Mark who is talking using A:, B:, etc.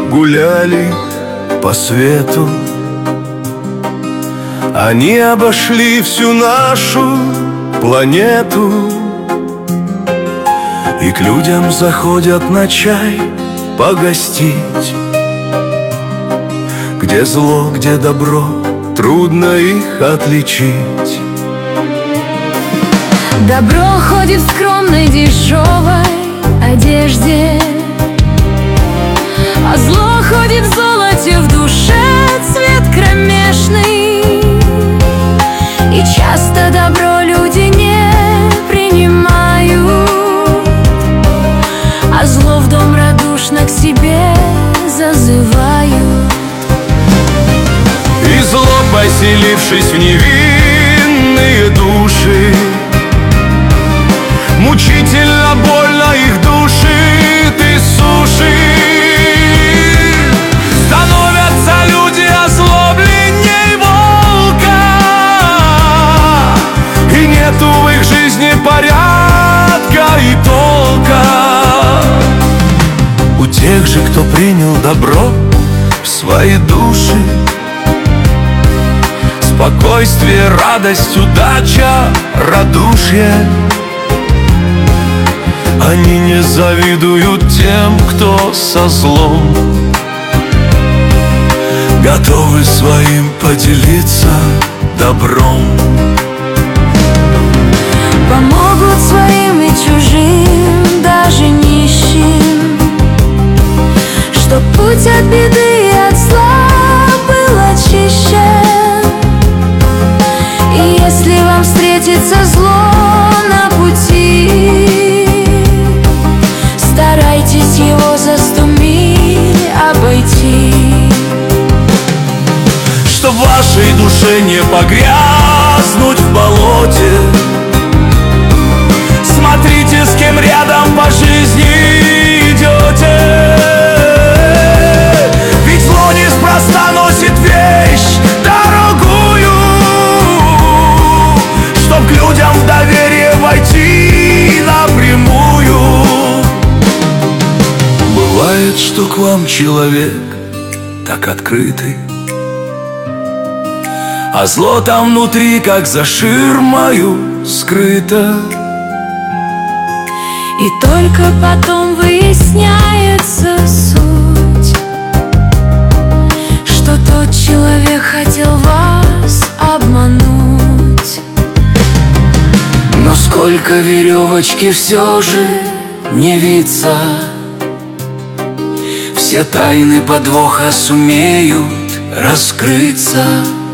A: гуляли по свету. Они обошли всю нашу планету и к людям заходят на чай погостить. Где зло, где добро, трудно их отличить.
B: Добро ходит в скромной дешевой одежде, а зло ходит в золоте, в душе цвет кромешный. И часто добро люди не принимают, а зло в дом радушно к себе зазывают.
A: И зло, поселившись в невинные души, мучительно больно их душит и сушит. Становятся люди озлобленней волка, и нету в их жизни порядка и толка. У тех же, кто принял добро в свои души, спокойствие, радость, удача, радушие. Они не завидуют тем, кто со злом, готовы своим поделиться добром.
B: Помогут своим и чужим, даже нищим, чтоб путь от беды и от зла был очищен. И если вам встретится зло на пути, старайтесь его за 100 миль обойти.
A: Чтоб вашей душе не погрязнуть в болоте, смотрите, с кем рядом по жизни идете. Ведь зло неспроста носит вещь дорогую. Чтоб к людям в доверие войти напрямую. Бывает, что к вам человек так открытый, а зло там внутри, как за ширмою, скрыто.
B: И только потом выясняется суть, что тот человек хотел вас обмануть.
A: Но сколько веревочки все же не виться, все тайны подвоха сумеют раскрыться.